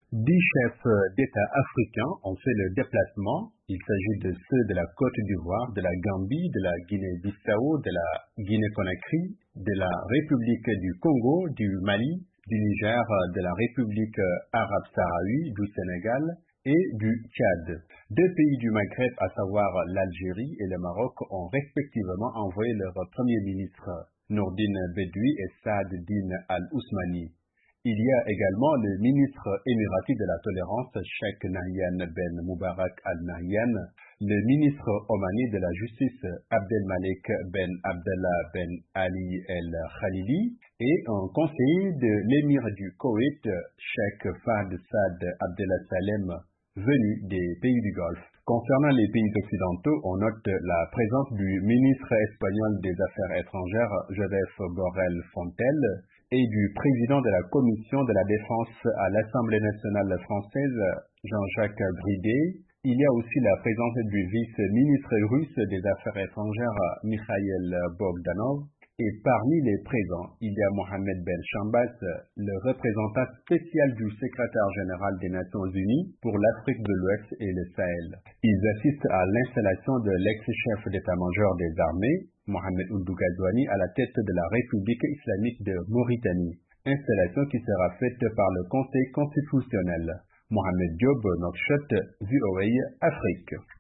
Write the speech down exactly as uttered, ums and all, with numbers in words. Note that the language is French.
Dix chefs d'État africains ont fait le déplacement. Il s'agit de ceux de la Côte d'Ivoire, de la Gambie, de la Guinée-Bissau, de la Guinée-Conakry, de la République du Congo, du Mali, du Niger, de la République arabe sahraoui, du Sénégal et du Tchad. Deux pays du Maghreb, à savoir l'Algérie et le Maroc, ont respectivement envoyé leurs premiers ministres, Nourdine Bedoui et Saad Din Al-Ousmani. Il y a également le ministre émirati de la tolérance, Cheikh Nahyan Ben Mubarak Al-Nahyan, le ministre omani de la justice, Abdelmalek Ben Abdallah Ben Ali El Khalili, et un conseiller de l'émir du Koweït, Cheikh Fahd Saad Abdallah Salem, venu des pays du Golfe. Concernant les pays occidentaux, on note la présence du ministre espagnol des Affaires étrangères, Josep Borrell Fontel, et du président de la Commission de la Défense à l'Assemblée nationale française, Jean-Jacques Bridet. Il y a aussi la présence du vice-ministre russe des Affaires étrangères, Mikhail Bogdanov. Et parmi les présents, il y a Mohamed Ben Chambas, le représentant spécial du secrétaire général des Nations Unies pour l'Afrique de l'Ouest et le Sahel. Ils assistent à l'installation de l'ex-chef d'état-major des armées, Mohamed Ould Ghazouani, à la tête de la République islamique de Mauritanie. Installation qui sera faite par le Conseil constitutionnel. Mohamed Diop, Nouakchott, V O A Afrique.